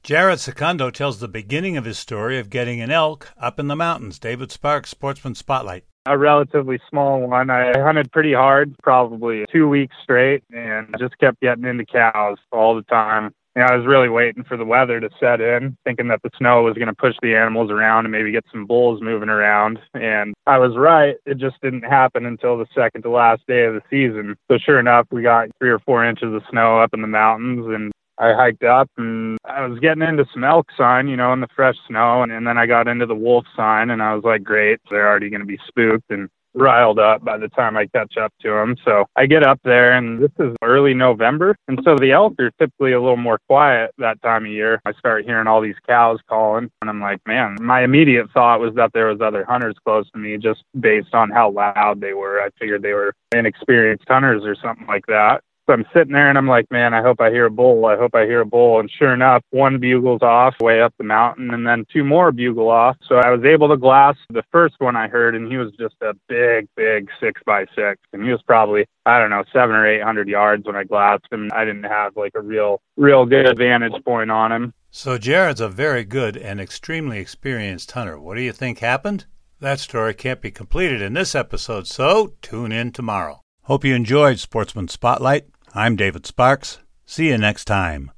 Jared Secondo tells the beginning of his story of getting an elk up in the mountains. David Sparks, Sportsman Spotlight. A relatively small one. I hunted pretty hard, probably 2 weeks straight, and just kept getting into cows all the time. I was really waiting for the weather to set in, thinking that the snow was going to push the animals around and maybe get some bulls moving around. And I was right. It just didn't happen until the second to last day of the season. So sure enough, we got 3 or 4 inches of snow up in the mountains, and I hiked up and I was getting into some elk sign, in the fresh snow. And then I got into the wolf sign and I was like, great, they're already going to be spooked and riled up by the time I catch up to them. So I get up there and this is early November. And so the elk are typically a little more quiet that time of year. I start hearing all these cows calling and I'm like, man, my immediate thought was that there was other hunters close to me just based on how loud they were. I figured they were inexperienced hunters or something like that. So I'm sitting there and I'm like, man, I hope I hear a bull. I hope I hear a bull. And sure enough, 1 bugles off way up the mountain and then 2 more bugle off. So I was able to glass the first one I heard, and he was just a big 6x6. And he was probably, 700 or 800 yards when I glassed him. I didn't have like a real good vantage point on him. So Jared's a very good and extremely experienced hunter. What do you think happened? That story can't be completed in this episode, so tune in tomorrow. Hope you enjoyed Sportsman Spotlight. I'm David Sparks. See you next time.